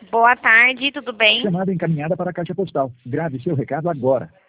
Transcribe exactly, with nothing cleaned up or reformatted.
Boa tarde, tudo bem? Chamada encaminhada para a caixa postal. Grave seu recado agora.